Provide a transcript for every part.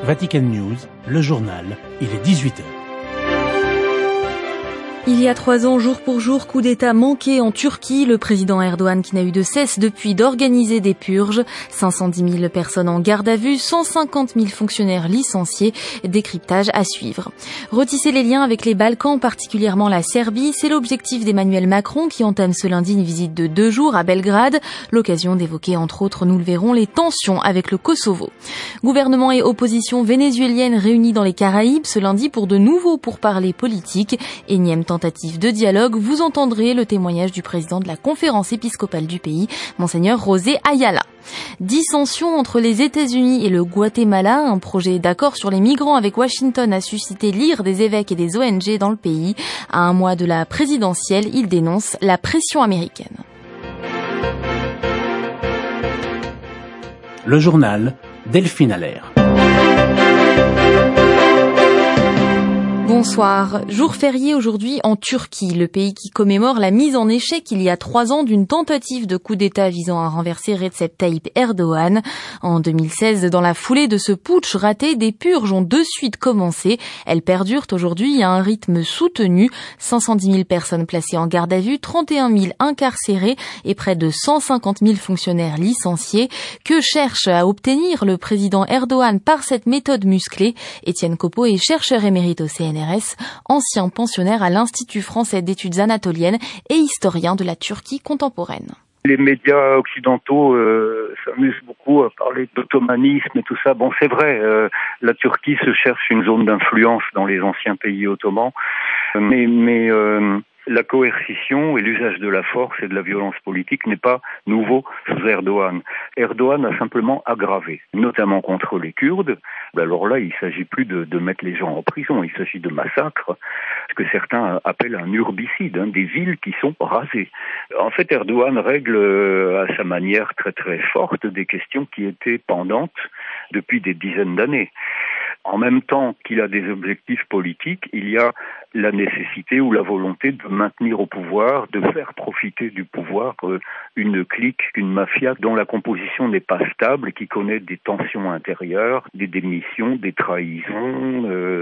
Vatican News, le journal, il est 18h. Il y a 3 ans, jour pour jour, coup d'État manqué en Turquie. Le président Erdogan qui n'a eu de cesse depuis d'organiser des purges. 510 000 personnes en garde à vue, 150 000 fonctionnaires licenciés. Décryptage à suivre. Retisser les liens avec les Balkans, particulièrement la Serbie, c'est l'objectif d'Emmanuel Macron qui entame ce lundi une visite de 2 jours à Belgrade. L'occasion d'évoquer, entre autres, nous le verrons, les tensions avec le Kosovo. Gouvernement et opposition vénézuélienne réunis dans les Caraïbes ce lundi pour de nouveaux pourparlers politiques. Énième tentative de dialogue, vous entendrez le témoignage du président de la conférence épiscopale du pays, Monseigneur José Ayala. Dissension entre les États-Unis et le Guatemala, un projet d'accord sur les migrants avec Washington a suscité l'ire des évêques et des ONG dans le pays. À un mois de la présidentielle, il dénonce la pression américaine. Le journal, Delphine Allaire. Bonsoir. Jour férié aujourd'hui en Turquie, le pays qui commémore la mise en échec il y a 3 ans d'une tentative de coup d'État visant à renverser Recep Tayyip Erdogan. En 2016, dans la foulée de ce putsch raté, des purges ont de suite commencé. Elles perdurent aujourd'hui à un rythme soutenu. 510 000 personnes placées en garde à vue, 31 000 incarcérés et près de 150 000 fonctionnaires licenciés. Que cherche à obtenir le président Erdogan par cette méthode musclée? Étienne Copeau est chercheur émérite au CNRS, ancien pensionnaire à l'Institut français d'études anatoliennes et historien de la Turquie contemporaine. Les médias occidentaux s'amusent beaucoup à parler d'ottomanisme et tout ça. Bon, c'est vrai, la Turquie se cherche une zone d'influence dans les anciens pays ottomans, mais la coercition et l'usage de la force et de la violence politique n'est pas nouveau sous Erdogan. Erdogan a simplement aggravé, notamment contre les Kurdes. Alors là, il ne s'agit plus de mettre les gens en prison, il s'agit de massacres, ce que certains appellent un urbicide, des villes qui sont rasées. En fait, Erdogan règle à sa manière très très forte des questions qui étaient pendantes depuis des dizaines d'années. En même temps qu'il a des objectifs politiques, il y a la nécessité ou la volonté de maintenir au pouvoir, de faire profiter du pouvoir une clique, une mafia dont la composition n'est pas stable, qui connaît des tensions intérieures, des démissions, des trahisons.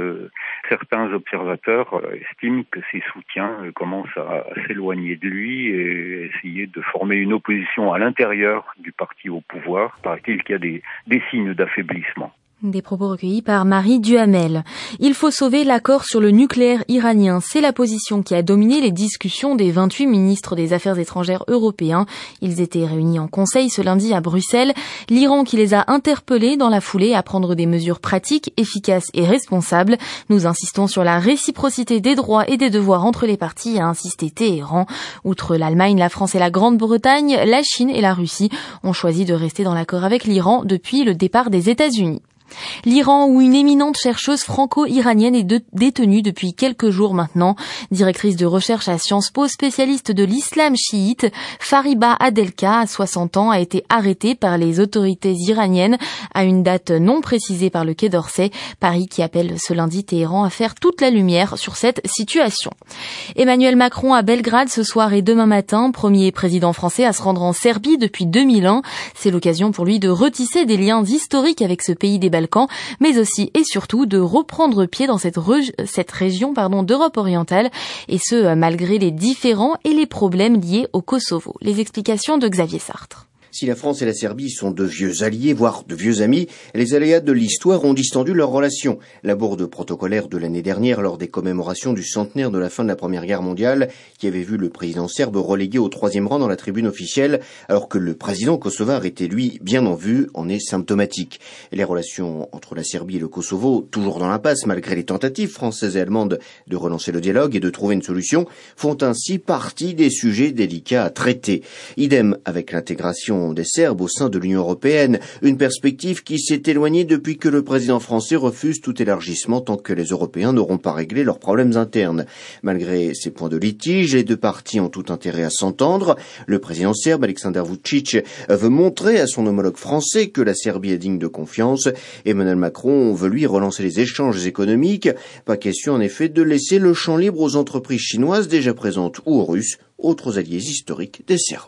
Certains observateurs estiment que ses soutiens commencent à s'éloigner de lui et essayer de former une opposition à l'intérieur du parti au pouvoir. Paraît-il qu'il y a des signes d'affaiblissement. Des propos recueillis par Marie Duhamel. Il faut sauver l'accord sur le nucléaire iranien. C'est la position qui a dominé les discussions des 28 ministres des Affaires étrangères européens. Ils étaient réunis en conseil ce lundi à Bruxelles. L'Iran qui les a interpellés dans la foulée à prendre des mesures pratiques, efficaces et responsables. Nous insistons sur la réciprocité des droits et des devoirs entre les parties, a insisté Téhéran. Outre l'Allemagne, la France et la Grande-Bretagne, la Chine et la Russie ont choisi de rester dans l'accord avec l'Iran depuis le départ des États-Unis. L'Iran, où une éminente chercheuse franco-iranienne est détenue depuis quelques jours maintenant. Directrice de recherche à Sciences Po, spécialiste de l'islam chiite, Fariba Adelka, à 60 ans, a été arrêtée par les autorités iraniennes à une date non précisée par le Quai d'Orsay. Paris qui appelle ce lundi Téhéran à faire toute la lumière sur cette situation. Emmanuel Macron à Belgrade ce soir et demain matin, premier président français à se rendre en Serbie depuis 2001. C'est l'occasion pour lui de retisser des liens historiques avec ce pays des Balkans, mais aussi et surtout de reprendre pied dans cette région d'Europe orientale, et ce malgré les différends et les problèmes liés au Kosovo. Les explications de Xavier Sartre. Si la France et la Serbie sont de vieux alliés, voire de vieux amis, les aléas de l'histoire ont distendu leurs relations. La bourde protocolaire de l'année dernière lors des commémorations du centenaire de la fin de la Première Guerre mondiale, qui avait vu le président serbe relégué au 3e rang dans la tribune officielle, alors que le président kosovar était lui bien en vue, en est symptomatique. Et les relations entre la Serbie et le Kosovo, toujours dans l'impasse malgré les tentatives françaises et allemandes de relancer le dialogue et de trouver une solution, font ainsi partie des sujets délicats à traiter. Idem avec l'intégration des Serbes au sein de l'Union européenne, une perspective qui s'est éloignée depuis que le président français refuse tout élargissement tant que les Européens n'auront pas réglé leurs problèmes internes. Malgré ces points de litige, les deux parties ont tout intérêt à s'entendre. Le président serbe, Aleksandar Vučić, veut montrer à son homologue français que la Serbie est digne de confiance. Emmanuel Macron veut lui relancer les échanges économiques. Pas question en effet de laisser le champ libre aux entreprises chinoises déjà présentes ou aux Russes, autres alliés historiques des Serbes.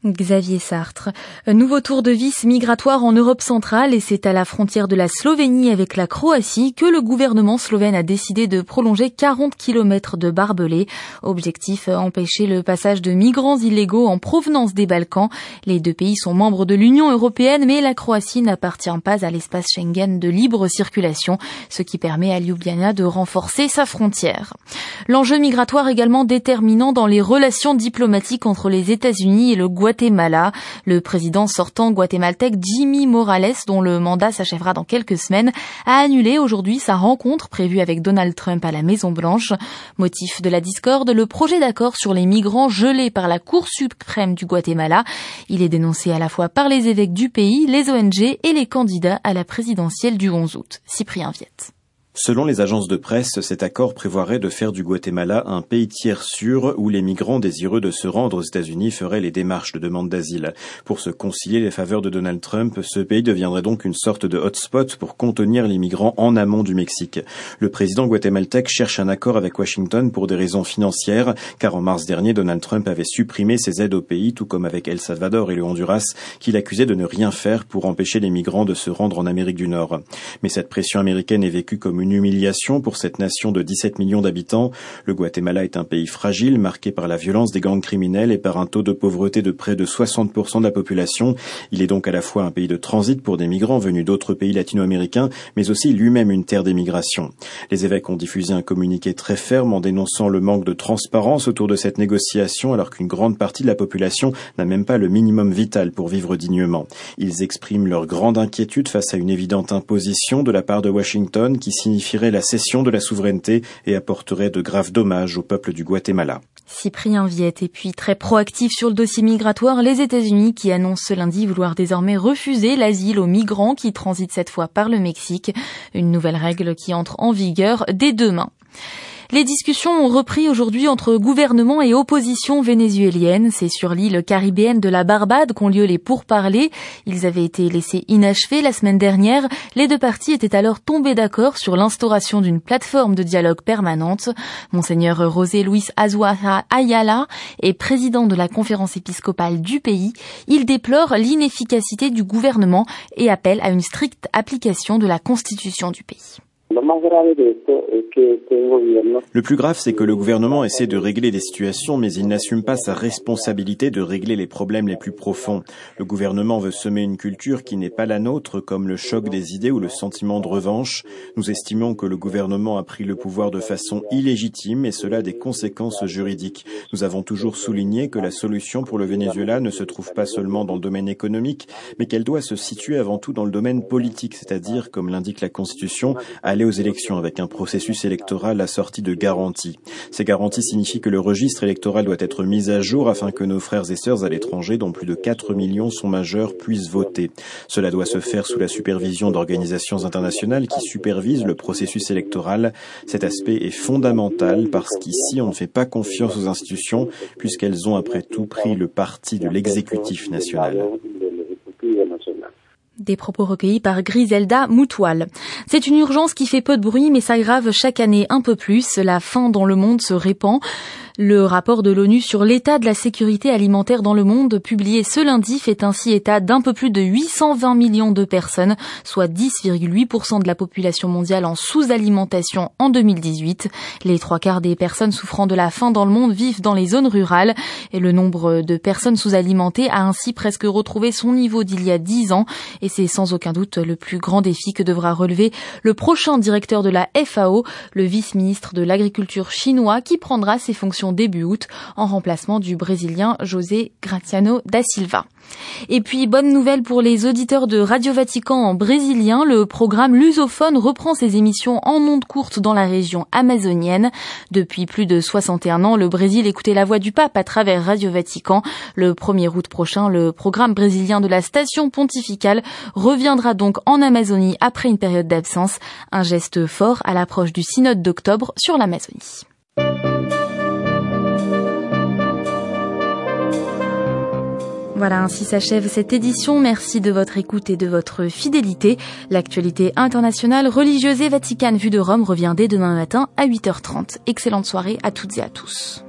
Xavier Sartre. Un nouveau tour de vis migratoire en Europe centrale et c'est à la frontière de la Slovénie avec la Croatie que le gouvernement slovène a décidé de prolonger 40 km de barbelés. Objectif, empêcher le passage de migrants illégaux en provenance des Balkans. Les deux pays sont membres de l'Union européenne mais la Croatie n'appartient pas à l'espace Schengen de libre circulation, ce qui permet à Ljubljana de renforcer sa frontière. L'enjeu migratoire également déterminant dans les relations diplomatiques entre les États-Unis et le Guatemala. Le président sortant guatémaltèque Jimmy Morales, dont le mandat s'achèvera dans quelques semaines, a annulé aujourd'hui sa rencontre prévue avec Donald Trump à la Maison-Blanche. Motif de la discorde, le projet d'accord sur les migrants gelé par la Cour suprême du Guatemala. Il est dénoncé à la fois par les évêques du pays, les ONG et les candidats à la présidentielle du 11 août. Cyprien Viette. Selon les agences de presse, cet accord prévoirait de faire du Guatemala un pays tiers sûr où les migrants désireux de se rendre aux États-Unis feraient les démarches de demande d'asile. Pour se concilier les faveurs de Donald Trump, ce pays deviendrait donc une sorte de hotspot pour contenir les migrants en amont du Mexique. Le président guatémaltèque cherche un accord avec Washington pour des raisons financières, car en mars dernier, Donald Trump avait supprimé ses aides au pays, tout comme avec El Salvador et le Honduras, qu'il accusait de ne rien faire pour empêcher les migrants de se rendre en Amérique du Nord. Mais cette pression américaine est vécue comme une humiliation pour cette nation de 17 millions d'habitants. Le Guatemala est un pays fragile, marqué par la violence des gangs criminels et par un taux de pauvreté de près de 60% de la population. Il est donc à la fois un pays de transit pour des migrants venus d'autres pays latino-américains, mais aussi lui-même une terre d'émigration. Les évêques ont diffusé un communiqué très ferme en dénonçant le manque de transparence autour de cette négociation, alors qu'une grande partie de la population n'a même pas le minimum vital pour vivre dignement. Ils expriment leur grande inquiétude face à une évidente imposition de la part de Washington qui signifierait la cession de la souveraineté et apporterait de graves dommages au peuple du Guatemala. Cyprien Viette. Et puis très proactif sur le dossier migratoire, les États-Unis qui annoncent ce lundi vouloir désormais refuser l'asile aux migrants qui transitent cette fois par le Mexique. Une nouvelle règle qui entre en vigueur dès demain. Les discussions ont repris aujourd'hui entre gouvernement et opposition vénézuélienne. C'est sur l'île caribéenne de la Barbade qu'ont lieu les pourparlers. Ils avaient été laissés inachevés la semaine dernière. Les deux parties étaient alors tombés d'accord sur l'instauration d'une plateforme de dialogue permanente. Monseigneur José Luis Azuara Ayala est président de la conférence épiscopale du pays. Il déplore l'inefficacité du gouvernement et appelle à une stricte application de la constitution du pays. Le plus grave, c'est que le gouvernement essaie de régler des situations, mais il n'assume pas sa responsabilité de régler les problèmes les plus profonds. Le gouvernement veut semer une culture qui n'est pas la nôtre, comme le choc des idées ou le sentiment de revanche. Nous estimons que le gouvernement a pris le pouvoir de façon illégitime et cela a des conséquences juridiques. Nous avons toujours souligné que la solution pour le Venezuela ne se trouve pas seulement dans le domaine économique, mais qu'elle doit se situer avant tout dans le domaine politique, c'est-à-dire, comme l'indique la Constitution, aller aux élections avec un processus électoral assorti de garanties. Ces garanties signifient que le registre électoral doit être mis à jour afin que nos frères et sœurs à l'étranger, dont plus de 4 millions sont majeurs, puissent voter. Cela doit se faire sous la supervision d'organisations internationales qui supervisent le processus électoral. Cet aspect est fondamental parce qu'ici, on ne fait pas confiance aux institutions puisqu'elles ont après tout pris le parti de l'exécutif national. Des propos recueillis par Griselda Moutoual. C'est une urgence qui fait peu de bruit mais s'aggrave chaque année un peu plus. La faim dans le monde se répand. Le rapport de l'ONU sur l'état de la sécurité alimentaire dans le monde, publié ce lundi, fait ainsi état d'un peu plus de 820 millions de personnes, soit 10,8% de la population mondiale en sous-alimentation en 2018. Les 3/4 des personnes souffrant de la faim dans le monde vivent dans les zones rurales et le nombre de personnes sous-alimentées a ainsi presque retrouvé son niveau d'il y a 10 ans et c'est sans aucun doute le plus grand défi que devra relever le prochain directeur de la FAO, le vice-ministre de l'Agriculture chinois qui prendra ses fonctions début août en remplacement du Brésilien José Graciano da Silva. Et puis, bonne nouvelle pour les auditeurs de Radio Vatican en brésilien, le programme Lusophone reprend ses émissions en ondes courtes dans la région amazonienne. Depuis plus de 61 ans, le Brésil écoutait la voix du pape à travers Radio Vatican. Le 1er août prochain, le programme brésilien de la station pontificale reviendra donc en Amazonie après une période d'absence. Un geste fort à l'approche du synode d'octobre sur l'Amazonie. Voilà, ainsi s'achève cette édition. Merci de votre écoute et de votre fidélité. L'actualité internationale, religieuse et vaticane vue de Rome revient dès demain matin à 8h30. Excellente soirée à toutes et à tous.